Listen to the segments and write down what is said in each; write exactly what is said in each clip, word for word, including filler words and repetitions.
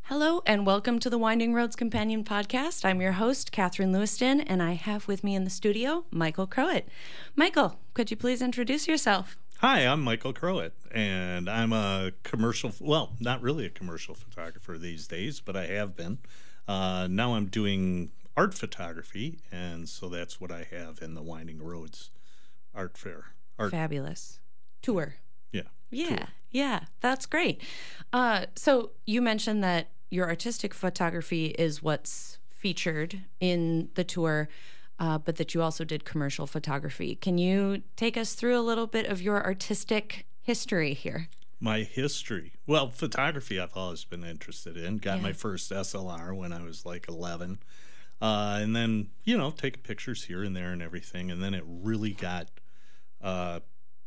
Hello and welcome to the Winding Roads Companion Podcast. I'm your host, Catherine Lewiston, and I have with me in the studio, Michael Crowett. Michael, could you please introduce yourself? Hi, I'm Michael Crowett, and I'm a commercial, well, not really a commercial photographer these days, but I have been. Uh, now I'm doing art photography, and so that's what I have in the Winding Roads Art Fair. Art. Fabulous. Tour. Yeah. Yeah, tour. yeah, that's great. Uh, so you mentioned that your artistic photography is what's featured in the tour, uh, but that you also did commercial photography. Can you take us through a little bit of your artistic history here? My history. Well, photography I've always been interested in. Got Yeah. my first S L R when I was like eleven. Uh, and then, you know, taking pictures here and there and everything. And then it really got... Uh,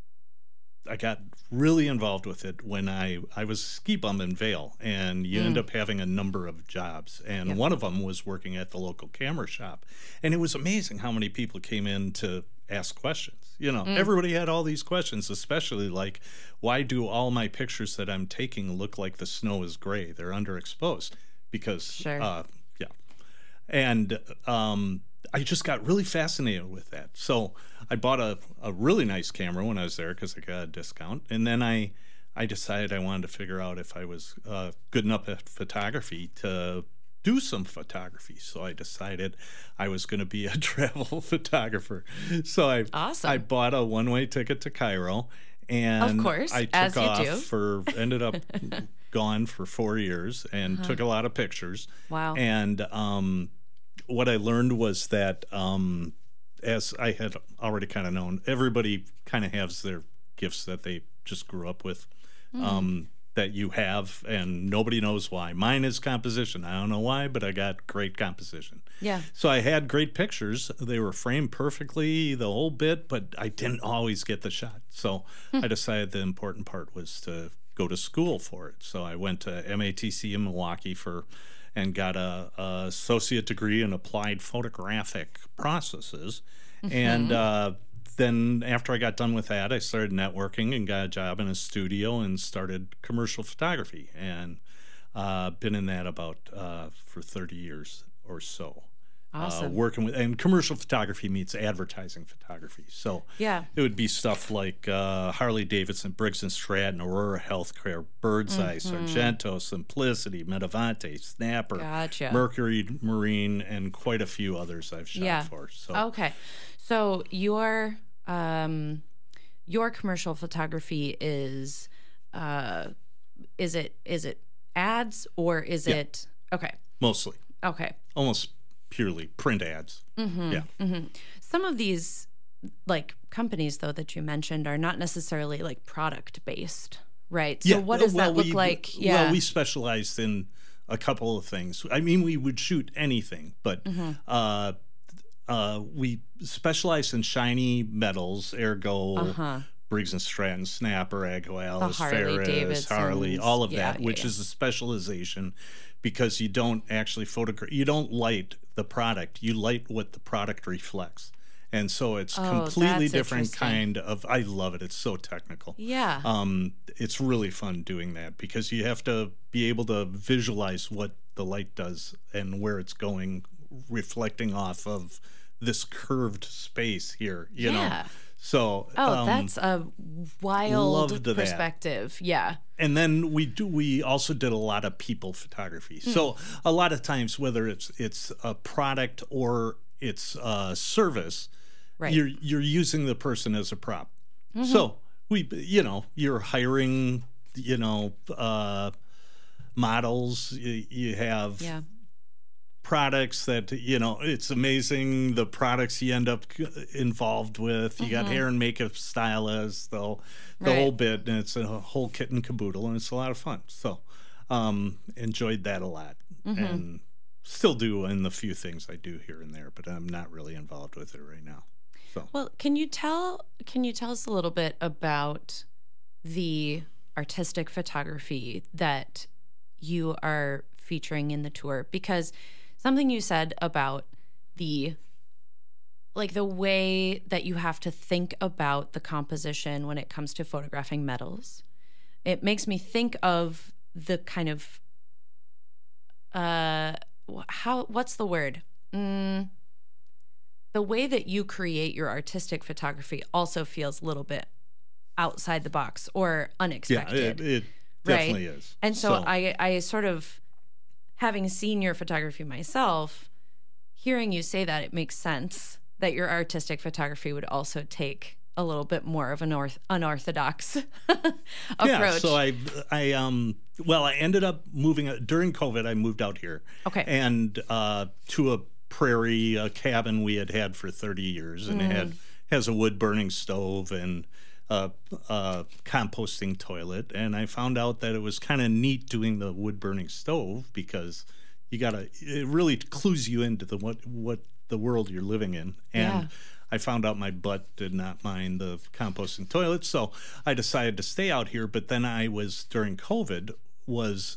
I got really involved with it when I, I was ski bum in Vail, and you mm. end up having a number of jobs. And yep. one of them was working at the local camera shop. And it was amazing how many people came in to ask questions. You know, mm. everybody had all these questions, especially like, why do all my pictures that I'm taking look like the snow is gray? They're underexposed because, sure. uh, yeah. And, um, I just got really fascinated with that. So I bought a, a really nice camera when I was there because I got a discount. And then I, I decided I wanted to figure out if I was uh, good enough at photography to do some photography. So I decided I was going to be a travel photographer. So I, awesome. I bought a one-way ticket to Cairo. And of course, I took as you off do. for, ended up gone for four years and uh-huh. took a lot of pictures. Wow. And, um, what I learned was that, um, as I had already kind of known, everybody kind of has their gifts that they just grew up with, mm. um, that you have, and nobody knows why. Mine is composition. I don't know why, but I got great composition. Yeah. So I had great pictures. They were framed perfectly, the whole bit, but I didn't always get the shot. So I decided the important part was to go to school for it. So I went to M A T C in Milwaukee for... and got a, a associate degree in applied photographic processes. Mm-hmm. And uh, then after I got done with that, I started networking and got a job in a studio and started commercial photography. And uh, been in that about uh, for thirty years or so. Awesome. Uh, working with, and commercial photography meets advertising photography. So yeah. it would be stuff like uh, Harley Davidson, Briggs and Stratton, Aurora Healthcare, Birdseye, mm-hmm. Sargento, Simplicity, Metavante, Snapper, gotcha. Mercury Marine, and quite a few others I've shot yeah. for. So okay, so your um, your commercial photography is uh, is it is it ads or is yeah. it okay? Mostly. Okay. Almost. Purely print ads. Mm-hmm, yeah. Mm-hmm. Some of these like companies though that you mentioned are not necessarily like product based, right? So yeah. what does well, that look we, like? Yeah. Well, we specialized in a couple of things. I mean, we would shoot anything, but mm-hmm. uh, uh, we specialized in shiny metals, ergo uh-huh. Briggs and Stratton, Snapper, Agco, Alice, Ferris, Harley, all of yeah, that, yeah, which yeah. is a specialization because you don't actually photograph, you don't light the product, you light what the product reflects. And so it's oh, completely different kind of, I love it. It's so technical. Yeah. Um, it's really fun doing that because you have to be able to visualize what the light does and where it's going, reflecting off of this curved space here, you yeah. know? So, oh, um, that's a wild perspective. That. Yeah. And then we do. We also did a lot of people photography. Mm. So a lot of times, whether it's it's a product or it's a service, right. you're you're using the person as a prop. Mm-hmm. So we, you know, you're hiring, you know, uh, models. You, you have. Yeah. Products that, you know, it's amazing the products you end up involved with. You mm-hmm. got hair and makeup stylists, the, whole, the right. whole bit, and it's a whole kit and caboodle, and it's a lot of fun. So um, enjoyed that a lot mm-hmm. and still do in the few things I do here and there, but I'm not really involved with it right now. So well, can you tell can you tell us a little bit about the artistic photography that you are featuring in the tour? Because something you said about the, like the way that you have to think about the composition when it comes to photographing metals, it makes me think of the kind of uh, wh- how, what's the word? Mm, the way that you create your artistic photography also feels a little bit outside the box or Yeah, unexpected. it, it right? definitely is. And so, so I, I sort of, having seen your photography myself, hearing you say that, it makes sense that your artistic photography would also take a little bit more of an orth- unorthodox approach. Yeah, so I, I, um, well, I ended up moving during COVID. I moved out here, okay, and uh, to a prairie a cabin we had had for thirty years, and mm. it had has a wood burning stove and a, a composting toilet. And I found out that it was kind of neat doing the wood burning stove because you gotta it really clues you into the what what the world you're living in. And yeah. I found out my butt did not mind the composting toilet, so I decided to stay out here. But then I was, during COVID, was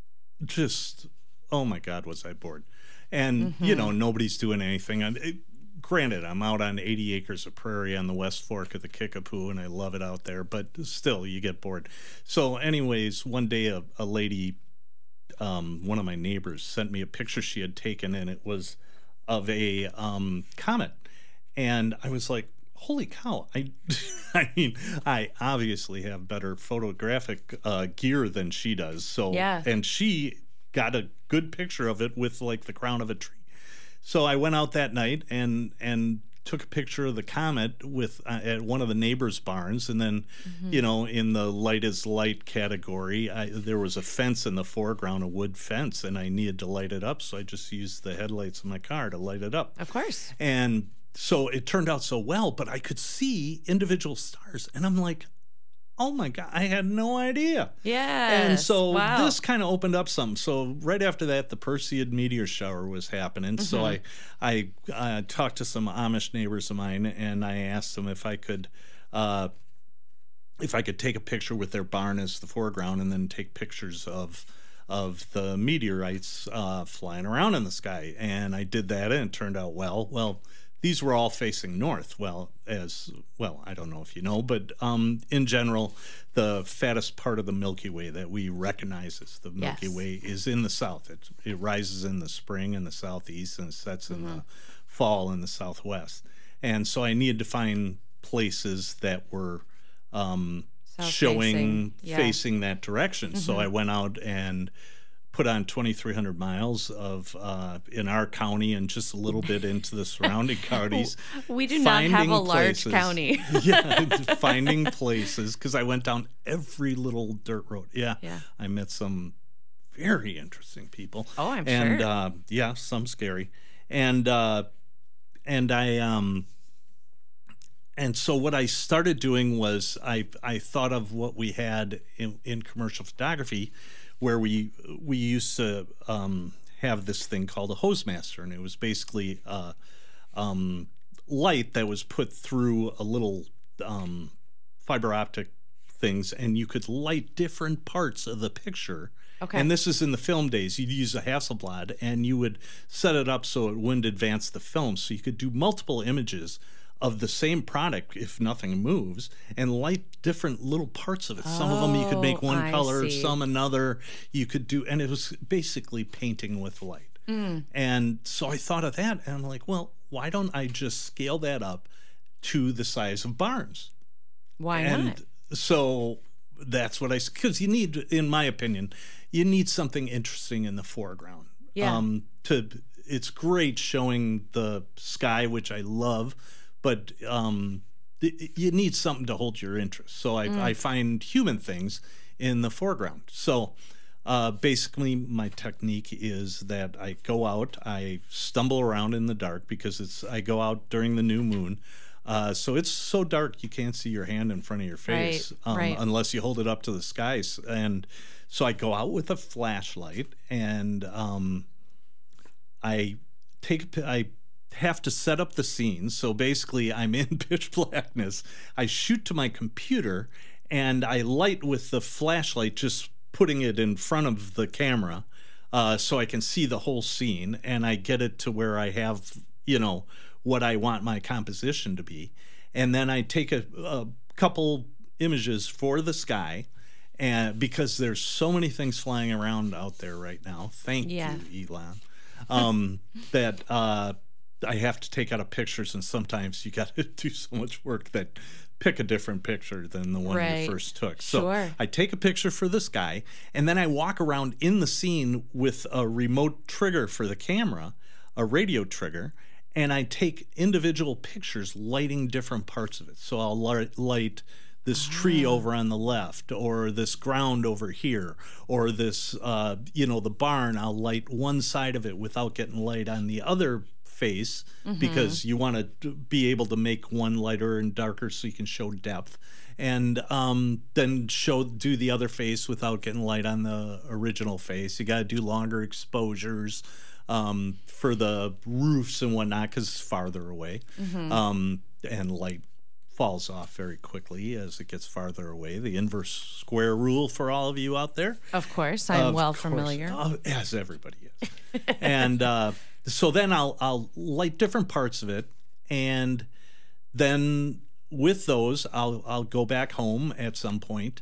just, oh my God, was I bored. And, mm-hmm. you know, nobody's doing anything. And it, granted, I'm out on eighty acres of prairie on the West Fork of the Kickapoo, and I love it out there, but still, you get bored. So anyways, one day a, a lady, um, one of my neighbors, sent me a picture she had taken, and it was of a um, comet. And I was like, holy cow. I I mean, I obviously have better photographic uh, gear than she does. So, yeah. And she got a good picture of it with like the crown of a tree. So I went out that night and and took a picture of the comet with uh, at one of the neighbors' barns. And then, mm-hmm. you know, in the light is light category, I, there was a fence in the foreground, a wood fence, and I needed to light it up. So I just used the headlights of my car to light it up. Of course. And so it turned out so well, but I could see individual stars, and I'm like, oh my God, I had no idea. Yeah. And so wow. this kind of opened up something. So right after that, the Perseid meteor shower was happening. Mm-hmm. So I, I uh, talked to some Amish neighbors of mine, and I asked them if I could, uh, if I could take a picture with their barn as the foreground, and then take pictures of of the meteorites uh, flying around in the sky. And I did that, and it turned out well. Well. These were all facing north. Well, as well, I don't know if you know, but um, in general, the fattest part of the Milky Way that we recognize as the Milky yes. Way is in the south. It, it rises in the spring in the southeast and sets in mm-hmm. the fall in the southwest. And so I needed to find places that were um, showing, facing, yeah. facing that direction. Mm-hmm. So I went out and put on twenty-three hundred miles of uh, in our county and just a little bit into the surrounding counties. We do not have a large places. county. Yeah, finding places, because I went down every little dirt road. Yeah, yeah. I met some very interesting people. Oh, I'm and, sure. And uh, yeah, some scary. And uh, and I um and so what I started doing was I I thought of what we had in, in commercial photography, where we we used to um, have this thing called a hose master, and it was basically uh, um, light that was put through a little um, fiber optic things, and you could light different parts of the picture. Okay. And this is in the film days. You'd use a Hasselblad, and you would set it up so it wouldn't advance the film, so you could do multiple images of the same product if nothing moves, and light different little parts of it. Some oh, of them you could make one I color, see. some another. You could do, and it was basically painting with light. Mm. And so I thought of that, and I'm like, well, why don't I just scale that up to the size of barns? Why and not? So that's what I, because you need, in my opinion, you need something interesting in the foreground. Yeah. Um, to, it's great showing the sky, which I love, but um, th- you need something to hold your interest. So I, mm. I find human things in the foreground. So uh, basically my technique is that I go out, I stumble around in the dark, because it's I go out during the new moon. Uh, so it's so dark you can't see your hand in front of your face, right, um, right. unless you hold it up to the skies. And so I go out with a flashlight, and um, I take a, I have to set up the scene. So basically I'm in pitch blackness. I shoot to my computer, and I light with the flashlight, just putting it in front of the camera uh, so I can see the whole scene, and I get it to where I have, you know, what I want my composition to be. And then I take a, a couple images for the sky, and because there's so many things flying around out there right now. Thank Yeah. you, Elon. Um, that uh, I have to take out of pictures, and sometimes you got to do so much work that pick a different picture than the one Right. you first took. So Sure. I take a picture for this guy, and then I walk around in the scene with a remote trigger for the camera, a radio trigger, and I take individual pictures lighting different parts of it. So I'll light, light this tree over on the left, or this ground over here, or this, uh, you know, the barn. I'll light one side of it without getting light on the other face, because you want to be able to make one lighter and darker so you can show depth, and um, then show do the other face without getting light on the original face. You got to do longer exposures um, for the roofs and whatnot, because it's farther away, um, and light falls off very quickly as it gets farther away. The inverse square rule for all of you out there. Of course, I'm Of well course. familiar. Uh, as everybody is. And uh, so then I'll I'll light different parts of it, and then with those I'll I'll go back home at some point,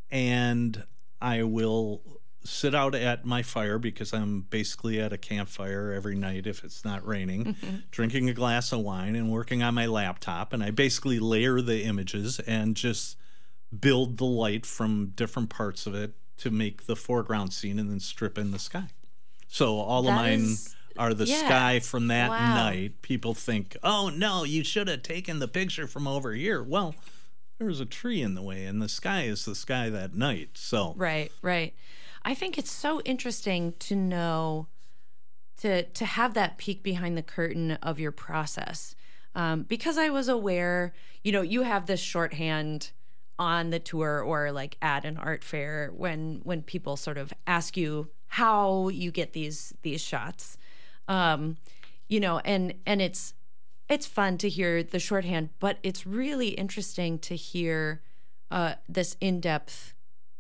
and I will sit out at my fire, because I'm basically at a campfire every night if it's not raining, drinking a glass of wine and working on my laptop, and I basically layer the images and just build the light from different parts of it to make the foreground scene, and then strip in the sky. So all That of mine is- are the yeah. sky from that Wow. night. People think, oh no, you should have taken the picture from over here. Well, there was a tree in the way, and the sky is the sky that night. So Right, right. I think it's so interesting to know, to to have that peek behind the curtain of your process, um, because I was aware, you know, you have this shorthand on the tour or like at an art fair when when people sort of ask you how you get these these shots, um, you know, and and it's it's fun to hear the shorthand, but it's really interesting to hear uh, this in-depth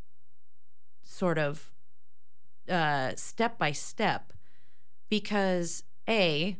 sort of uh, step by step, because A,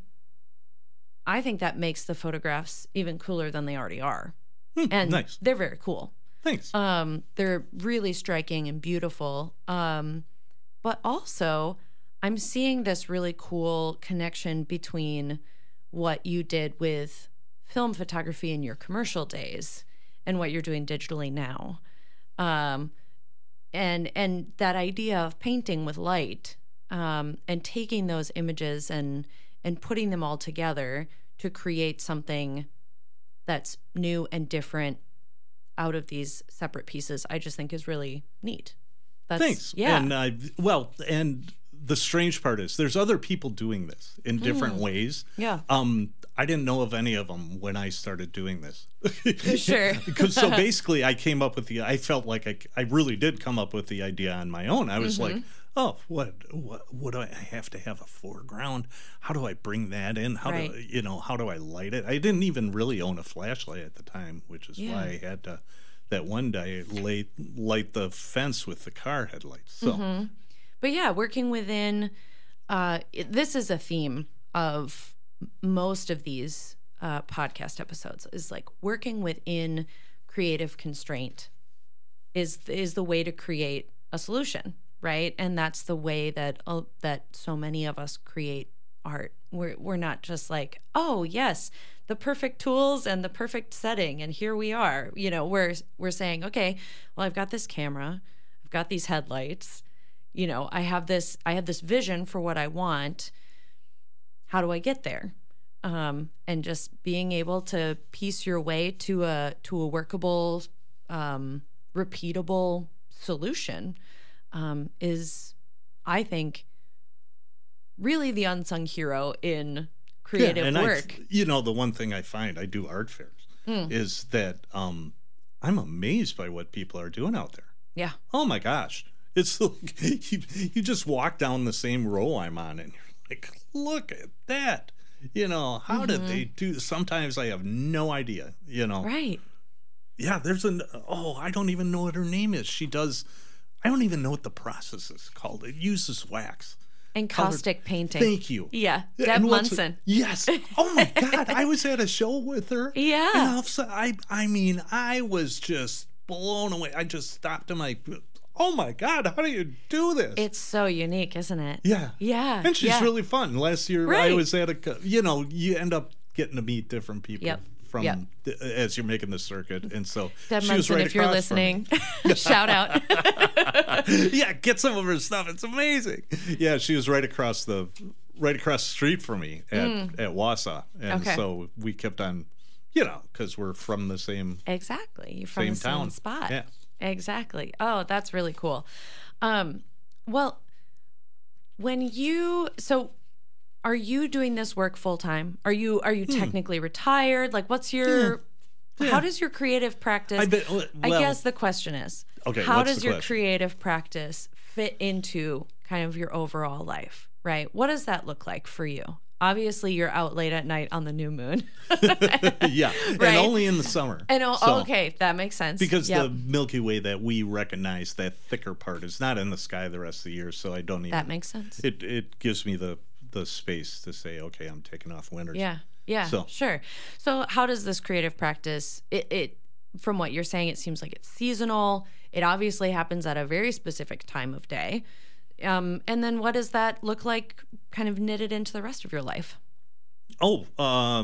I think that makes the photographs even cooler than they already are. Hmm, And nice. they're very cool. Thanks. Um, they're really striking and beautiful. Um, but also, I'm seeing this really cool connection between what you did with film photography in your commercial days and what you're doing digitally now. Um, and and that idea of painting with light, um, and taking those images and and putting them all together to create something that's new and different out of these separate pieces, I just think is really neat. That's, Thanks. Yeah. And uh, well, and the strange part is there's other people doing this in different ways. yeah. Um, I didn't know of any of them when I started doing this. Sure. Because so basically, I came up with the. I felt like I, I really did come up with the idea on my own. I was like, oh, what, what, what do I, I have to have a foreground? How do I bring that in? How Right. do you know? How do I light it? I didn't even really own a flashlight at the time, which is Yeah. why I had to. That one day, light light the fence with the car headlights. So. But yeah, working within, uh, it- this is a theme of m- most of these uh, podcast episodes, is like working within creative constraint is is the way to create a solution, right? And that's the way that uh, that so many of us create art. We're we're not just like, oh yes, the perfect tools and the perfect setting, and here we are. You know, we're we're saying, okay, well, I've got this camera, I've got these headlights. You know, I have this I have this vision for what I want. How do I get there? Um, and just being able to piece your way to a to a workable, um, repeatable solution um, is, I think, really the unsung hero in creative and work. I, you know, the one thing I find, I do art fairs, Mm. is that um, I'm amazed by what people are doing out there. Yeah. Oh my gosh. It's like you, you just walk down the same row I'm on and you're like, look at that. You know, how did they do? Sometimes I have no idea, you know. Right. Yeah, there's an, oh, I don't even know what her name is. She does, I don't even know what the process is called. It uses wax. And Colored- caustic painting. Thank you. Yeah. Deb And what's- Munson. Yes. Oh my God. I was at a show with her. Yeah. And all of a sudden, I, I mean, I was just blown away. I just stopped and I, oh my God, how do you do this? It's so unique, isn't it? Yeah. Yeah. And she's yeah. really fun. Last year, Right. I was at a, you know, you end up getting to meet different people Yep. from Yep. the, as you're making the circuit. And so Deb she was Munson, right if you're across from me. listening, shout out. Yeah, get some of her stuff. It's amazing. Yeah, she was right across the right across the street from me at, mm. at Wausau. And okay. so we kept on, you know, because we're from the same Exactly. You're from same the town. same spot. Yeah. Exactly. Oh, that's really cool. Um, well, when you so are you doing this work full time? Are you are you hmm. technically retired? Like what's your yeah. Yeah. how does your creative practice I, bet, well, I guess the question is, okay, how what's does the your question? creative practice fit into kind of your overall life, right? What does that look like for you? Obviously, you're out late at night on the new moon. Yeah, right? and only in the summer. And oh, so, okay, that makes sense. Because yep. the Milky Way that we recognize, that thicker part, is not in the sky the rest of the year. So I don't even. That makes sense. It it gives me the the space to say, okay, I'm taking off winters. Yeah, yeah, so. sure. So how does this creative practice? It, it from what you're saying, it seems like it's seasonal. It obviously happens at a very specific time of day. Um, and then what does that look like kind of knitted into the rest of your life? Oh, uh,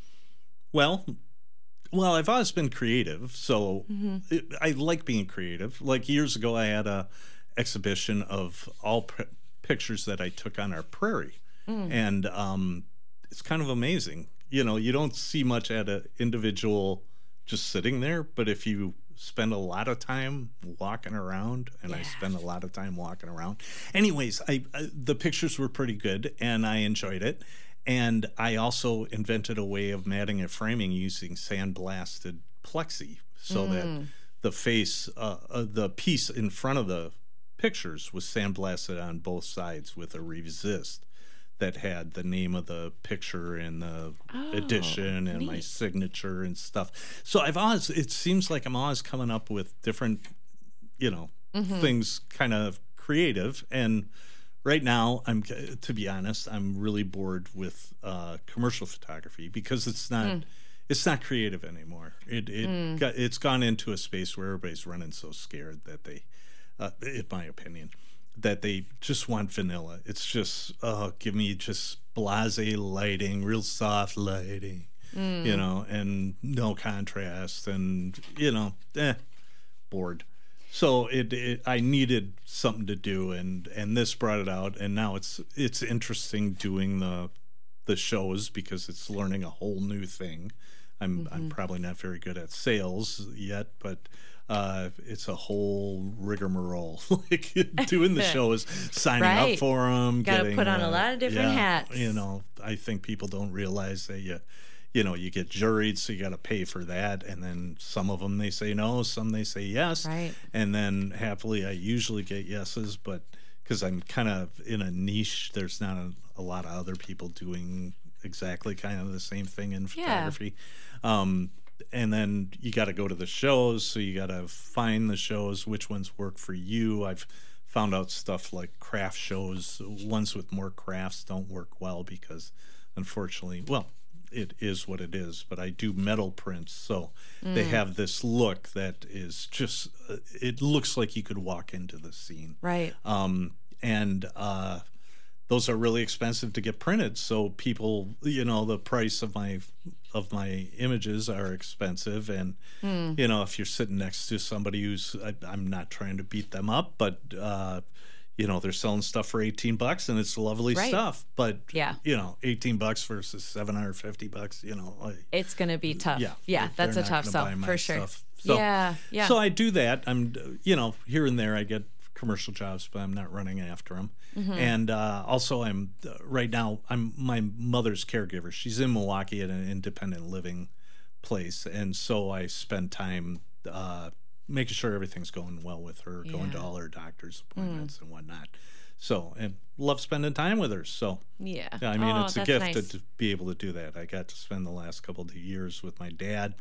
well, well, I've always been creative, so mm-hmm. it, I like being creative. Like years ago, I had a exhibition of all p- pictures that I took on our prairie, mm. and um, it's kind of amazing. You know, you don't see much at an individual just sitting there, but if you spend a lot of time walking around, and yeah. I spend a lot of time walking around. Anyways, I, I the pictures were pretty good, and I enjoyed it. And I also invented a way of matting and framing using sandblasted plexi, so mm. that the face, uh, uh, the piece in front of the pictures was sandblasted on both sides with a resist that had the name of the picture and the oh, edition and neat. my signature and stuff. So I've always, it seems like I'm always coming up with different, you know, mm-hmm. things kind of creative. And right now, I'm, to be honest, I'm really bored with uh, commercial photography because it's not, mm. it's not creative anymore. It it mm. got, it's gone into a space where everybody's running so scared that they, uh, in my opinion, that they just want vanilla. It's just, oh, give me just blasé lighting, real soft lighting, mm. you know, and no contrast, and you know, eh, bored. So it, it, I needed something to do, and, and this brought it out, and now it's it's interesting doing the the shows because it's learning a whole new thing. I'm mm-hmm. I'm probably not very good at sales yet, but uh, it's a whole rigmarole. Like doing the shows, signing right. up for them, got to getting, put on uh, a lot of different yeah, hats. You know, I think people don't realize that you. You know, you get juried, so you got to pay for that. And then some of them, they say no, some they say yes. Right. And then happily, I usually get yeses, but because I'm kind of in a niche, there's not a, a lot of other people doing exactly kind of the same thing in photography. Yeah. Um, and then you got to go to the shows, so you got to find the shows, which ones work for you. I've found out stuff like craft shows, ones with more crafts don't work well because, unfortunately, well, it is what it is, but I do metal prints, so mm. they have this look that is just, uh, it looks like you could walk into the scene. Right. Um, and uh, those are really expensive to get printed, so people, you know, the price of my of my images are expensive, and, mm. you know, if you're sitting next to somebody who's, I, I'm not trying to beat them up, but, uh, you know, they're selling stuff for eighteen bucks and it's lovely right. stuff, but yeah. you know, eighteen bucks versus seven hundred fifty bucks, you know, like, it's going to be tough. Yeah. Yeah. They're That's a tough sell for sure. Stuff. So, yeah. Yeah. So I do that. I'm, you know, here and there I get commercial jobs, but I'm not running after them. Mm-hmm. And uh, also I'm uh, right now, I'm my mother's caregiver. She's in Milwaukee at an independent living place. And so I spend time, uh, making sure everything's going well with her, yeah. going to all her doctor's appointments mm. and whatnot. So, and love spending time with her. So, yeah, I mean, oh, it's a gift nice. to, to be able to do that. I got to spend the last couple of years with my dad,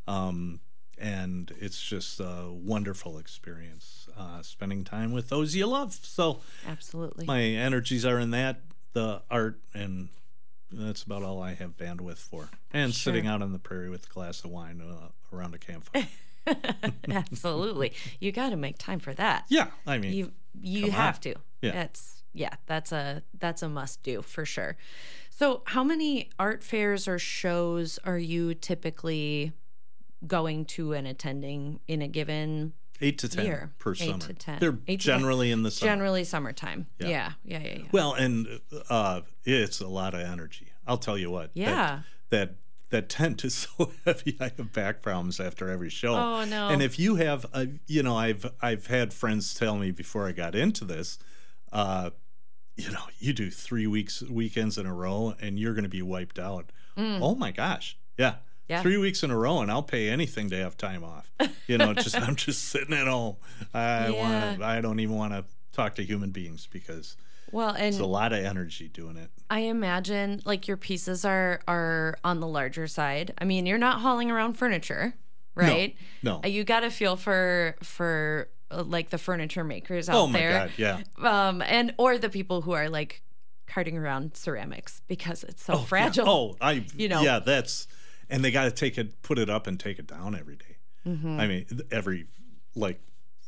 um, and it's just a wonderful experience uh, spending time with those you love. So, absolutely, my energies are in that, the art, and that's about all I have bandwidth for. And sure. sitting out on the prairie with a glass of wine uh, around a campfire. Absolutely. You got to make time for that. Yeah, I mean, You you come have on. to. Yeah. That's yeah, that's a that's a must do for sure. So, how many art fairs or shows are you typically going to and attending in a given eight to ten year? per Eight summer. to ten. They're Eight to ten. generally in the summer. Generally summertime. Yeah. Yeah. Yeah, yeah, yeah. Well, and uh, it's a lot of energy. I'll tell you what. Yeah. That that, that tent is so heavy. I have back problems after every show. Oh, no. And if you have, a, you know, I've I've had friends tell me before I got into this, uh, you know, you do three weeks weekends in a row, and you're going to be wiped out. Mm. Oh my gosh, yeah. Yeah. Three weeks in a row, and I'll pay anything to have time off. You know, just I'm just sitting at home. I Yeah. want to. I don't even want to talk to human beings because Well, and it's a lot of energy doing it. I imagine like your pieces are are on the larger side. I mean, you're not hauling around furniture, right? No. Uh, You got to feel for for uh, like the furniture makers out Oh my there. god, yeah. Um and or the people who are like carting around ceramics because it's so Oh, fragile. Yeah. Oh, I. You know. Yeah, that's, and they got to take it, put it up, and take it down every day. Mhm. I mean, every like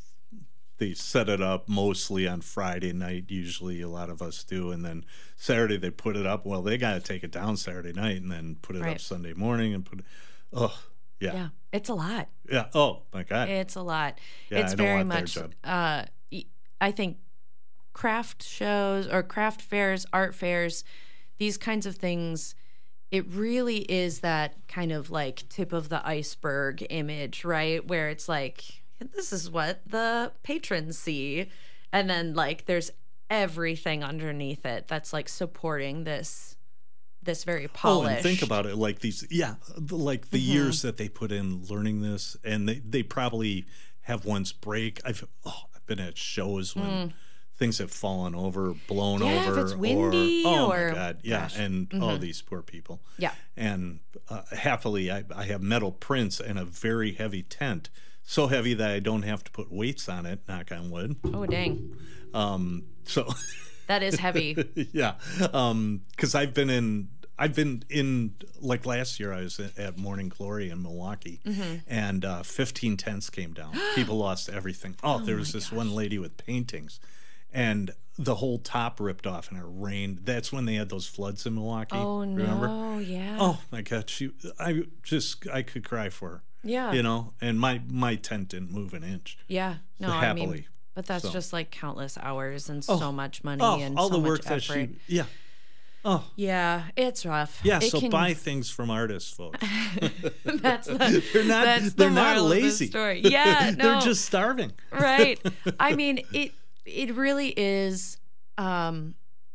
they set it up mostly on Friday night. Usually, a lot of us do, and then Saturday they put it up. Well, they got to take it down Saturday night and then put it up Right. Sunday morning and put it. Oh, yeah, Yeah, it's a lot. yeah. Oh my god. It's a lot. Yeah, it's I don't very want their much job. uh y- I think craft shows or craft fairs, art fairs, these kinds of things, it really is that kind of like tip of the iceberg image, right? Where it's like, this is what the patrons see. And then like there's everything underneath it that's like supporting this this very Oh, polished. and think about it, like these, yeah, the- like the Mhm. years that they put in learning this, and they, they probably have ones break. I've oh, I've been at shows when things have fallen over, blown Mm. Yeah, if over, it's windy or oh or- my god, yeah, gosh. and oh these poor people. Yeah. And uh, happily, I, I have metal prints and a very heavy tent, so heavy that I don't have to put weights on it. Knock on wood. Oh dang. Um, so. That is heavy. Yeah, um, because I've been in, I've been in, like last year I was at Morning Glory in Milwaukee, Mm-hmm. and uh, fifteen tents came down. People lost everything. Oh, there was this one lady with paintings, and the whole top ripped off, and it rained. That's when they had those floods in Milwaukee. Oh remember? no, yeah. Oh my God, she, I just, I could cry for her. Yeah. You know, and my my tent didn't move an inch. Yeah, no, So I happily. mean, but that's So. just like countless hours and Oh. so much money Oh, and all so the much work that effort. she, yeah. Oh, Yeah, it's rough. yeah. It So can- buy things from artists, folks. that's the, They're not. that's the they're not moral of the lazy. story. Yeah, no, They're just starving. right. I mean, it it really is. Um,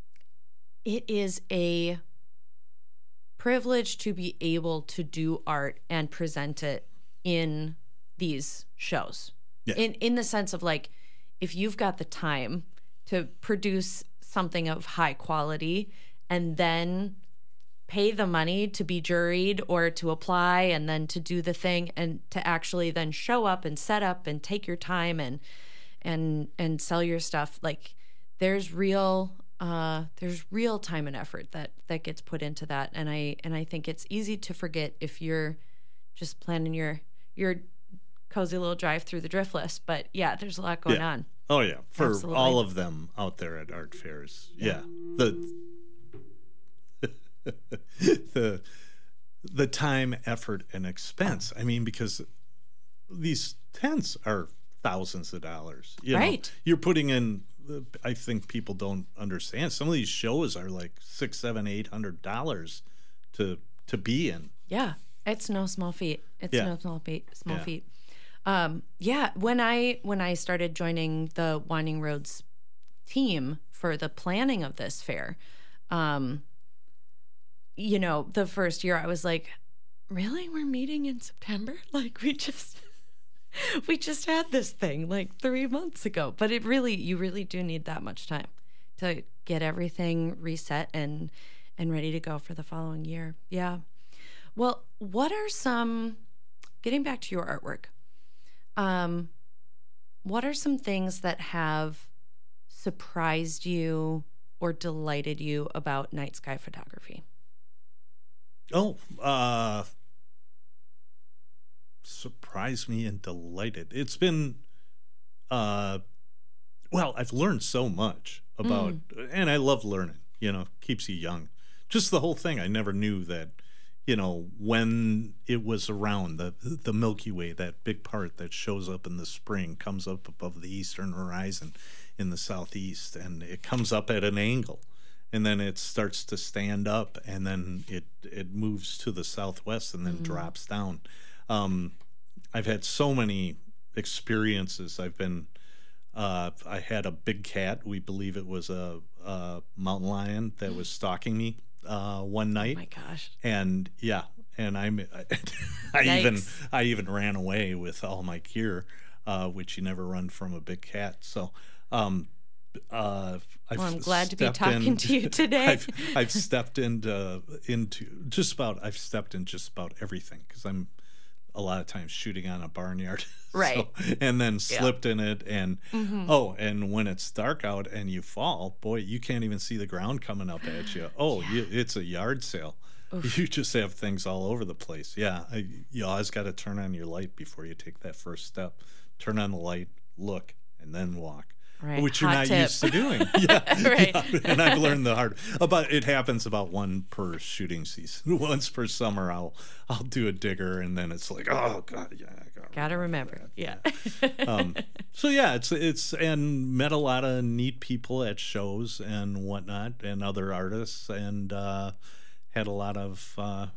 it is a privilege to be able to do art and present it in these shows. Yeah. In in the sense of like, if you've got the time to produce something of high quality and then pay the money to be juried or to apply and then to do the thing and to actually then show up and set up and take your time and and and sell your stuff, like there's real uh there's real time and effort that that gets put into that. And I and I think it's easy to forget if you're just planning your your cozy little drive through the drift list. But yeah, there's a lot going Yeah. on. Oh yeah, for Absolutely. all of them out there at art fairs. Yeah, the the the time, effort, and expense. I mean, because these tents are thousands of dollars. You know, Right. you're putting in. I think people don't understand. Some of these shows are like six, seven, eight hundred dollars to to be in. Yeah, it's no small feat. It's Yeah. no small feat. Small Yeah. feat. Um, yeah, when I when I started joining the Winding Roads team for the planning of this fair, um, you know, the first year I was like, really, we're meeting in September? Like we just we just had this thing like three months ago. But it really, you really do need that much time to get everything reset and and ready to go for the following year. Yeah. Well, what are some, getting back to your artwork, um, what are some things that have surprised you or delighted you about night sky photography? Oh, uh, surprised me and delighted. It's been, uh, well, I've learned so much about, Mm. and I love learning, you know, keeps you young. Just the whole thing. I never knew that, you know, when it was around, the the Milky Way, that big part that shows up in the spring, comes up above the eastern horizon in the southeast, and it comes up at an angle, and then it starts to stand up, and then it it moves to the southwest and then Mm. drops down. Um, I've had so many experiences. I've been uh, I had a big cat. We believe it was a, a mountain lion that was stalking me uh, one Oh night, my gosh. and yeah, and I'm I, I even Yikes. I even ran away with all my gear, uh, which you never run from a big cat. So, um, uh, I've Well, I'm glad to be stepped talking in- to you today. I've, I've stepped into into just about I've stepped in just about everything because I'm a lot of times shooting on a barnyard. Right. So, and then Yeah. slipped in it and Mhm. oh, and when it's dark out and you fall, boy, you can't even see the ground coming up at you. Oh, Yeah. you, it's a yard sale. Oof. You just have things all over the place. Yeah, I, you always got to turn on your light before you take that first step. Turn on the light, look, and then walk. Right. Which you're Hot not tip. used to doing. Yeah, Right. yeah. And I've learned the hard. About it happens about one per shooting season. Once per summer, I'll I'll do a digger, and then it's like, oh god, yeah, I gotta, Gotta remember. Yeah. um, so yeah, it's it's and met a lot of neat people at shows and whatnot, and other artists, and uh, had a lot of uh,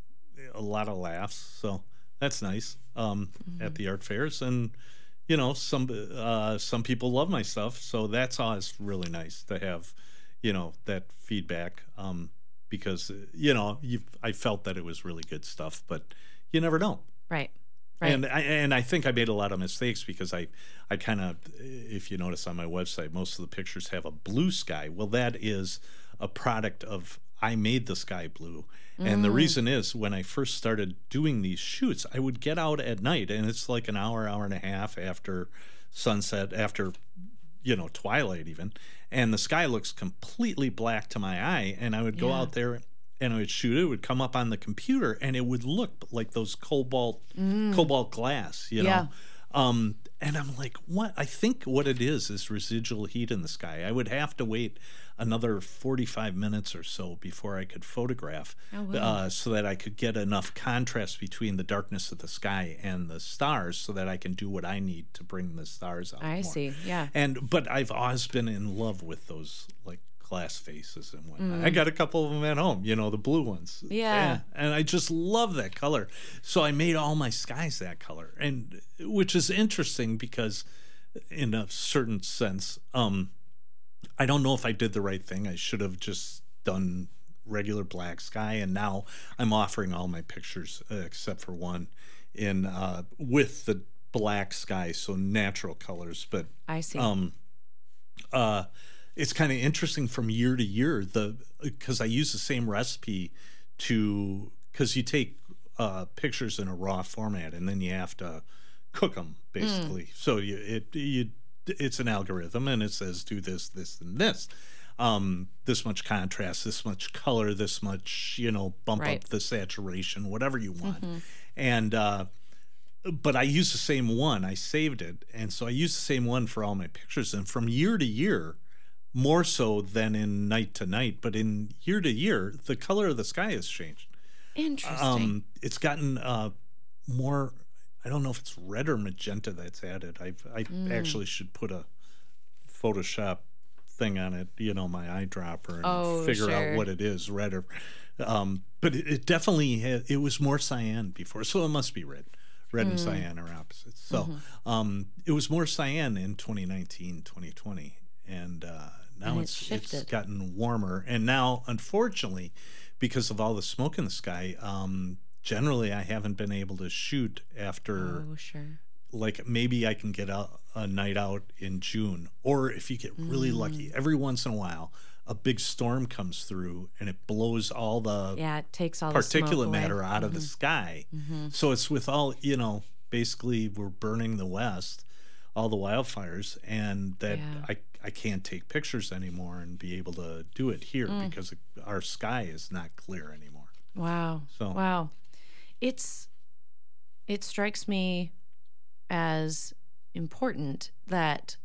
a lot of laughs. So that's nice um, at the art fairs, and you know some uh, some people love my stuff, so that's always really nice to have, you know, that feedback. Um, because you know you I felt that it was really good stuff, but you never know. Right. Right. And I and I think I made a lot of mistakes because I I kind of, if you notice on my website, most of the pictures have a blue sky. Well, that is a product of I made the sky blue. And the Mm. reason is when I first started doing these shoots, I would get out at night and it's like an hour, hour and a half after sunset, after, you know, twilight even. And the sky looks completely black to my eye. And I would go Yeah. out there and I would shoot it. It would come up on the computer and it would look like those cobalt cobalt glass, you know. Yeah. Um, and I'm like, what? I think what it is is residual heat in the sky. I would have to wait another forty-five minutes or so before I could photograph, Oh, wow. uh, so that I could get enough contrast between the darkness of the sky and the stars, so that I can do what I need to bring the stars out. I more. see. Yeah. And but I've always been in love with those like glass faces and whatnot. Mm. I got a couple of them at home, you know, the blue ones. Yeah. And I just love that color. So I made all my skies that color. And which is interesting because in a certain sense, um, I don't know if I did the right thing. I should have just done regular black sky, and now I'm offering all my pictures uh, except for one in uh, with the black sky, so natural colors. But I see. um, uh, it's kind of interesting from year to year, the because I use the same recipe to because you take uh, pictures in a raw format and then you have to cook them basically. So you it you it's an algorithm and it says do this, this, and this. Um, this much contrast, this much color, this much, you know, bump Right. up the saturation, whatever you want. Mhm. And uh, but I use the same one. I saved it, and so I use the same one for all my pictures. And from year to year, more so than in night to night, but in year to year, the color of the sky has changed. Interesting. Um, it's gotten uh, more. I don't know if it's red or magenta that's added. I I Mm. actually should put a Photoshop thing on it, you know, my eyedropper, and Oh, figure sure. out what it is, red or. Um, but it, it definitely had, it was more cyan before, so it must be red. Red and Mm. cyan are opposites. So Mhm. um, it was more cyan in twenty nineteen, twenty twenty, and uh, now And it's it's it's shifted. gotten warmer. And now, unfortunately, because of all the smoke in the sky, um, generally I haven't been able to shoot after Oh, sure. like maybe I can get a, a night out in June, or if you get really Mm. lucky, every once in a while, a big storm comes through and it blows all the Yeah, it takes all the smoke particulate away. matter out of the sky. Mhm. So it's with all, you know, basically we're burning the West, all the wildfires, and that Yeah. I, I can't take pictures anymore and be able to do it here Mm. because our sky is not clear anymore. Wow. So- Wow. It's it strikes me as important that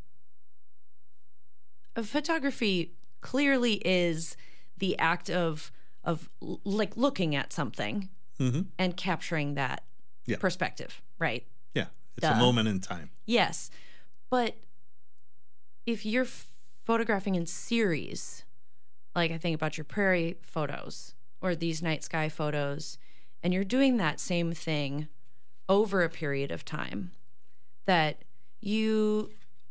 photography clearly is the act of of like looking at something Mm-hmm. and capturing that Yeah. perspective, right? Yeah. It's Duh. a moment in time. Yes. But if you're f- photographing in series, like I think about your prairie photos or these night sky photos, and you're doing that same thing over a period of time, that you,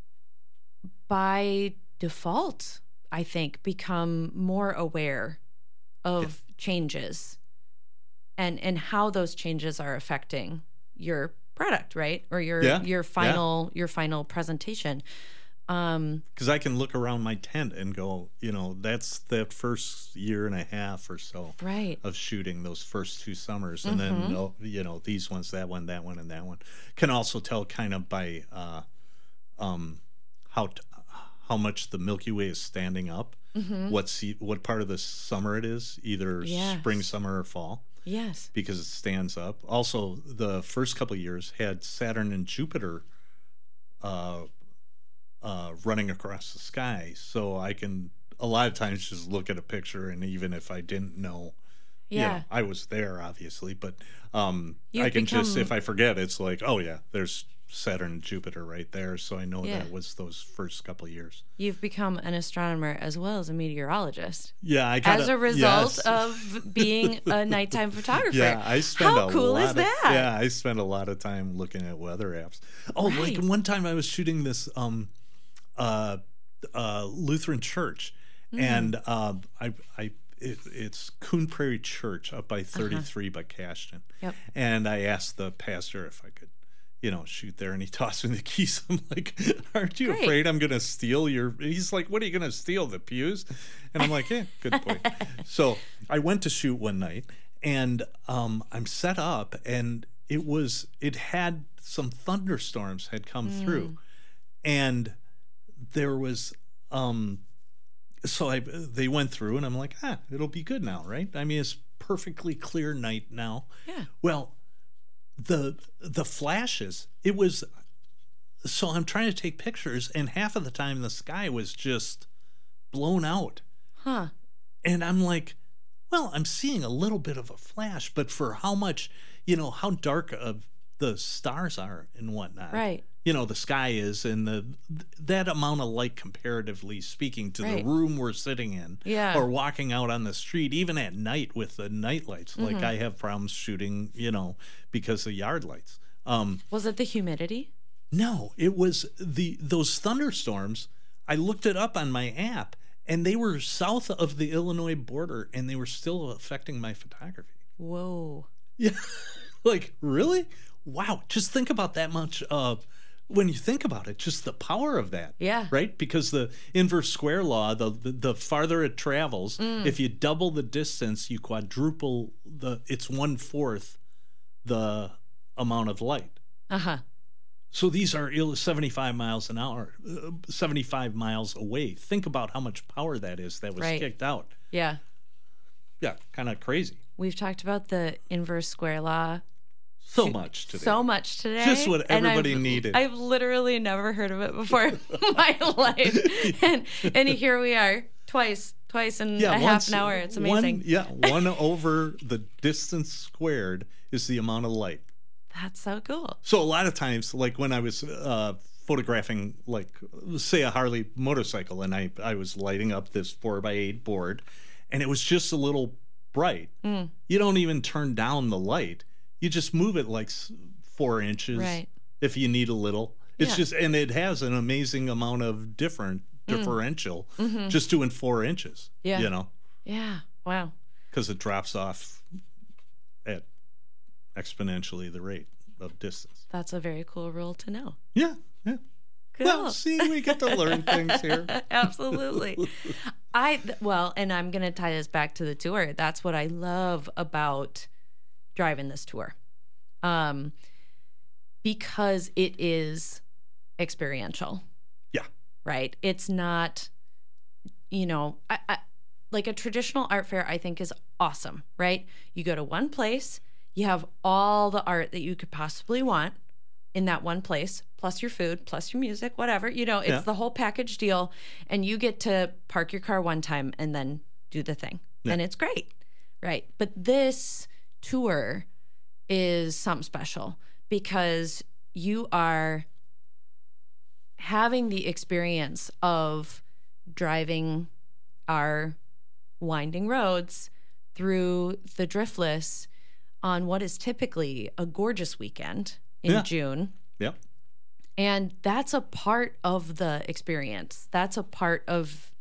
by default, I think, become more aware of Yeah. changes and and how those changes are affecting your product, right? Or your Yeah. your final your final presentation. Um, Because I can look around my tent and go, you know, that's that first year and a half or so right. of shooting, those first two summers. And Mhm. then, oh, you know, these ones, that one, that one, and that one. Can also tell kind of by uh, um, how t- how much the Milky Way is standing up, Mhm. what se- what part of the summer it is, either Yes. spring, summer, or fall, Yes. because it stands up. Also, the first couple of years had Saturn and Jupiter uh, uh, running across the sky, so I can a lot of times just look at a picture, and even if I didn't know, you Yeah. know, I was there obviously, but um, You've I can just become- if I forget, it's like, oh yeah, there's Saturn and Jupiter right there, so I know Yeah. that was those first couple of years. You've become an astronomer as well as a meteorologist Yeah, I got as a result yes. of being a nighttime photographer. Yeah, I spend How a cool lot is of, that? Yeah, I spend a lot of time looking at weather apps. Oh, like Right. one time I was shooting this um uh uh Lutheran church, Mm. and uh, I I it, it's Coon Prairie Church up by thirty-three by Cashton. Yep. And I asked the pastor if I could, you know, shoot there, and he tossed me the keys. I'm like, aren't you Great. afraid I'm going to steal your... He's like, what are you going to steal, the pews? And I'm like, yeah, good point. So I went to shoot one night, and um, I'm set up, and it was, it had some thunderstorms had come through. And there was, um, so I, they went through, and I'm like, ah, it'll be good now, right? I mean, it's perfectly clear night now. Yeah. Well, the the flashes, it was, so I'm trying to take pictures, and half of the time the sky was just blown out. Huh. And I'm like, well, I'm seeing a little bit of a flash, but for how much, you know, how dark of the stars are and whatnot. Right. You know, the sky is, and the that amount of light, comparatively speaking, to Right. the room we're sitting in, Yeah. or walking out on the street, even at night with the night lights. Mm-hmm. Like I have problems shooting, you know, because of yard lights. Um, Was it the humidity? no, it was the those thunderstorms. I looked it up on my app, and they were south of the Illinois border, and they were still affecting my photography. Whoa. Yeah, like really? Wow! Just think about that much. Uh, when you think about it, just the power of that. Yeah. Right? Because the inverse square law, the the, the farther it travels, Mm. if you double the distance, you quadruple the. It's one fourth the amount of light. Uh huh. So these are ill- seventy-five miles an hour, uh, seventy-five miles away. Think about how much power that is that was Right. kicked out. Yeah. Yeah, kind of crazy. We've talked about the inverse square law So much today. so much today. Just what and everybody I've- needed. I've literally never heard of it before in my life. And and here we are, twice, twice in a half once- an hour. It's amazing. One, yeah, one over the distance squared is the amount of light. That's so cool. So a lot of times, like when I was uh, photographing, like say a Harley motorcycle, and I I was lighting up this four by eight board, and it was just a little bright. Mm. You don't even turn down the light. You just move it like s- four inches Right. if you need a little. It's Yeah. just, and it has an amazing amount of different differential Mhm. just doing four inches. Yeah. You know, Yeah. Wow. because it drops off at exponentially the rate of distance. That's a very cool rule to know. Yeah, yeah. Cool. Well, see, we get to learn things here. Absolutely. I th- well, and I'm going to tie this back to the tour. That's what I love about driving this tour. Um because it is experiential. Yeah. Right? It's not, you know, I, I like a traditional art fair I think is awesome, right? You go to one place, You have all the art that you could possibly want in that one place, plus your food, plus your music, whatever. You know, it's Yeah. the whole package deal. And you get to park your car one time and then do the thing. Yeah. And it's great. Right. But this tour is something special because you are having the experience of driving our winding roads through the Driftless on what is typically a gorgeous weekend in Yeah. June. Yep. And that's a part of the experience. That's a part of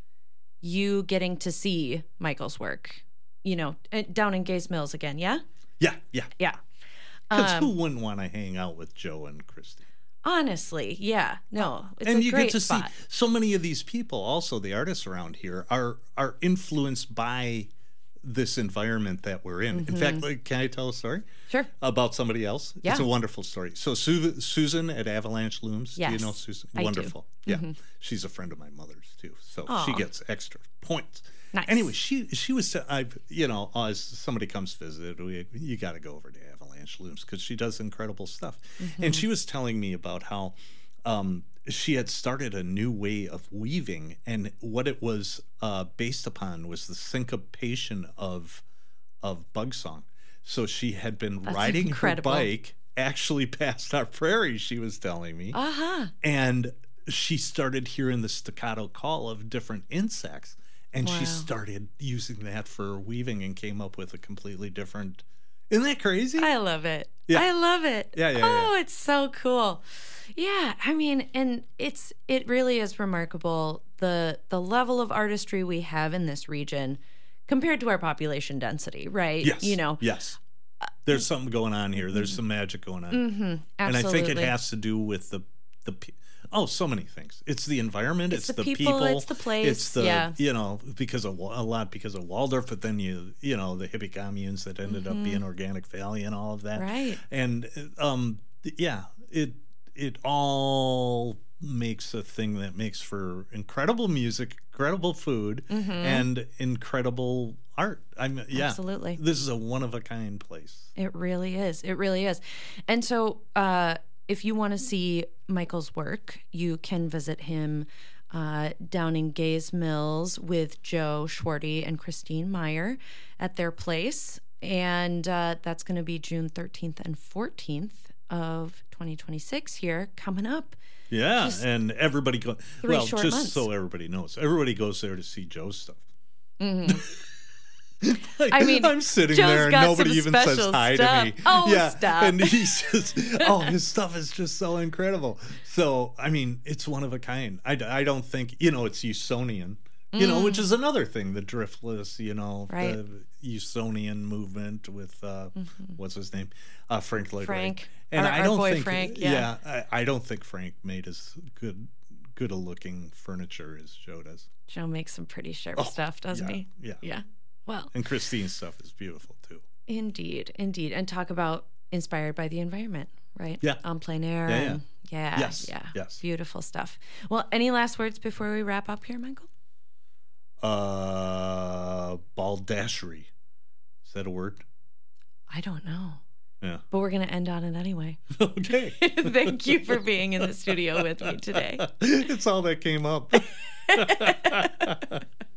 you getting to see Michael's work, you know, uh, down in Gays Mills again. Yeah. Yeah. Yeah. Yeah. Because Um, who wouldn't want to hang out with Joe and Christy? Honestly. Yeah. No, it's and a you great get to spot. see so many of these people, also the artists around here, are are influenced by this environment that we're in. In fact, like, can I tell a story Sure. about somebody else? Yeah. It's a wonderful story. So Su- Susan at Avalanche Looms, do you Yes, know Susan? I do. Wonderful. Yeah. She's a friend of my mother's too. So she Aw. gets extra points. Nice. Anyway, she she was I you know, as somebody comes visit, we you got to go over to Avalanche Looms because she does incredible stuff. And she was telling me about how um, she had started a new way of weaving, and what it was uh, based upon was the syncopation of of bug song. So she had been That's riding incredible. her bike actually past our prairie. She was telling me, Uh-huh. and she started hearing the staccato call of different insects, and Wow. she started using that for weaving and came up with a completely different. Isn't that crazy? I love it. Yeah. I love it. Yeah, yeah, Oh, yeah. it's so cool. Yeah, I mean, and it's it really is remarkable the the level of artistry we have in this region compared to our population density, right? Yes. You know. Yes. There's something going on here. There's some magic going on. Mm-hmm. And Absolutely. I think it has to do with the the pe- oh, so many things. It's the environment. It's It's, the the, people, it's the place, It's the yeah. you know because of Wa- a lot because of Waldorf, but then you you know the hippie communes that ended up being Organic Valley and all of that. Mm-hmm. Right. And um yeah, it it all makes a thing that makes for incredible music, incredible food, and incredible art. I'm yeah. Absolutely. This is a one of a kind place. It really is. It really is. And so, uh, if you want to see Michael's work, you can visit him uh, down in Gays Mills with Joe Schwarty and Christine Meyer at their place. And uh, that's going to be June thirteenth and fourteenth of twenty twenty-six here coming up. Yeah, Just and everybody goes. three Well, short just months. so everybody knows, everybody goes there to see Joe's stuff. Like, I mean, I'm sitting Joe's there and got nobody some even says special hi stuff. to me. Oh, yeah, stop. and he's just, oh, his stuff is just so incredible. So, I mean, it's one of a kind. I, I don't think, you know, it's Usonian, you know, which is another thing, the Driftless, you know, Mm. Right. the Usonian movement with, uh, what's his name? Uh, Frank Lloyd Wright. Frank. And Our- I our don't boy think, Frank, yeah. I, I don't think Frank made as good, good a looking furniture as Joe does. Joe makes some pretty sharp Oh, stuff, doesn't yeah, he? yeah. Yeah. Well, And Christine's stuff is beautiful too. indeed, indeed. And talk about inspired by the environment, right? Yeah. On plein air. Yeah, yeah. and- yeah. Yes, Yeah. yes. Beautiful stuff. Well, any last words before we wrap up here, Michael? Uh, baldashery. Is that a word? I don't know. Yeah. But we're going to end on it anyway. Okay. Thank you for being in the studio with me today. It's all that came up.